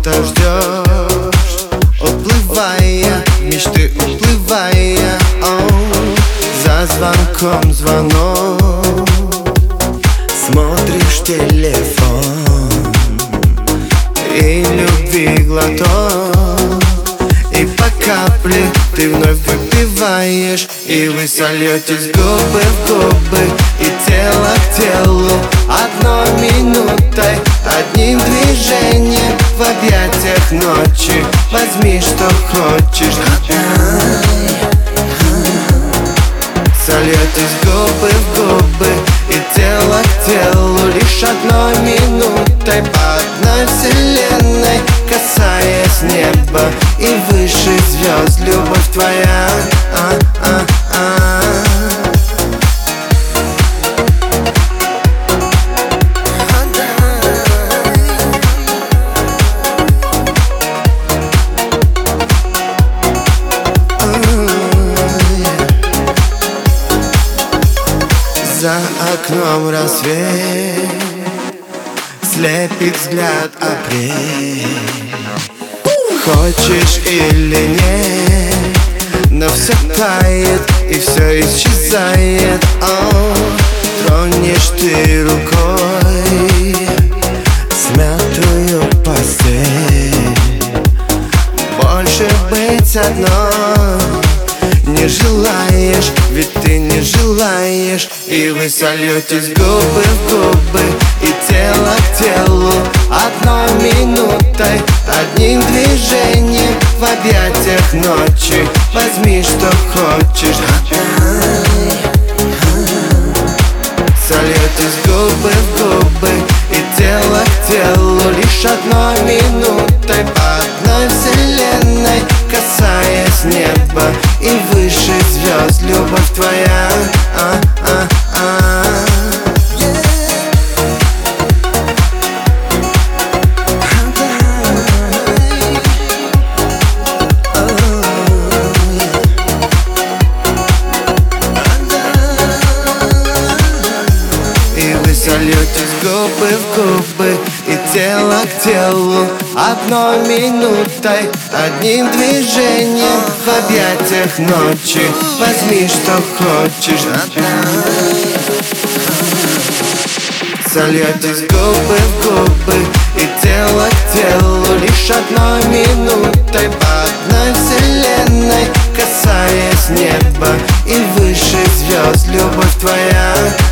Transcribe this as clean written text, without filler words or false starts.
кого-то ждешь, уплывая, мечты уплывая, за звонком звонок, смотришь телефон и любви глоток, и по капле ты вновь выпиваешь, и вы сольетесь губы в губы и тело к телу одной минутой, одним движением в объятиях ночи. Возьми, что хочешь. Сольетесь губы в губы и тело к телу лишь одной минутой по одной вселенной, касаясь неба и выше звезд. Любовь твоя, За окном рассвет, слепит взгляд апрель. Хочешь или нет, но все тает и все исчезает. Тронешь ты рукой смятую постель. Больше быть одной не желаешь, ведь ты не желаешь. И вы сольетесь губы в губы и тело к телу одной минутой, одним движением в объятиях ночи. Возьми, что хочешь. Сольетесь губы в губы и тело к телу лишь одной минутой по одной вселенной, касаясь неба и выше звезд. Любовь твоя, сольетесь губы в губы и тело к телу одной минутой, одним движением в объятиях ночи. Возьми, что хочешь. Сольетесь губы в губы и тело к телу лишь одной минутой по одной вселенной, касаясь неба и выше звезд. Любовь твоя.